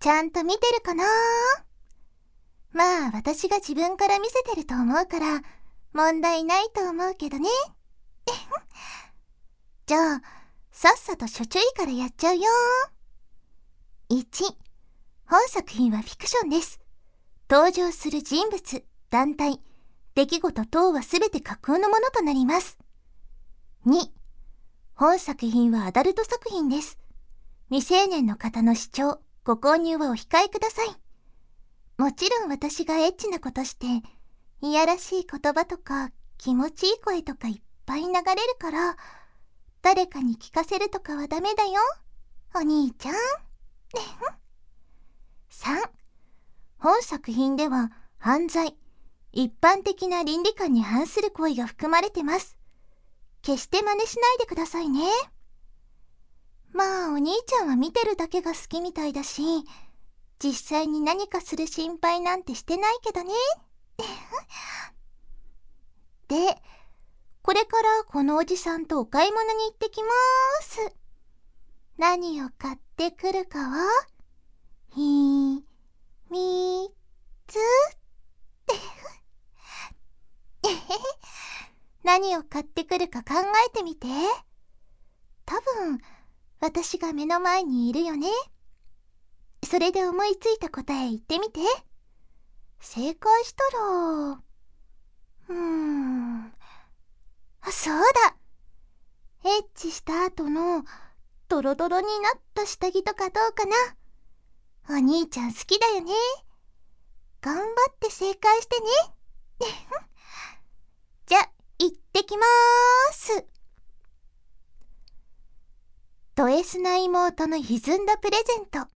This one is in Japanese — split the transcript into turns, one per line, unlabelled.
ちゃんと見てるかな？まあ私が自分から見せてると思うから問題ないと思うけどね。じゃあさっさと初注意からやっちゃうよ。1、本作品はフィクションです。登場する人物、団体、出来事等はすべて架空のものとなります。2、本作品はアダルト作品です。未成年の方の視聴、ご購入はお控えください。もちろん私がエッチなことして、いやらしい言葉とか気持ちいい声とかいっぱい流れるから、誰かに聞かせるとかはダメだよ、お兄ちゃん。3、本作品では犯罪、一般的な倫理観に反する行為が含まれてます。決して真似しないでくださいね。まあお兄ちゃんは見てるだけが好きみたいだし、実際に何かする心配なんてしてないけどね。で、これからこのおじさんとお買い物に行ってきまーす。何を買ってくるかは秘密。何を買ってくるか考えてみて。多分私が目の前にいるよね。それで思いついた答え言ってみて。正解したらそうだ、エッチした後のドロドロになった下着とかどうかな。お兄ちゃん好きだよね。頑張って正解してね。じゃ、行ってきまーす。ド S な妹の歪んだプレゼント。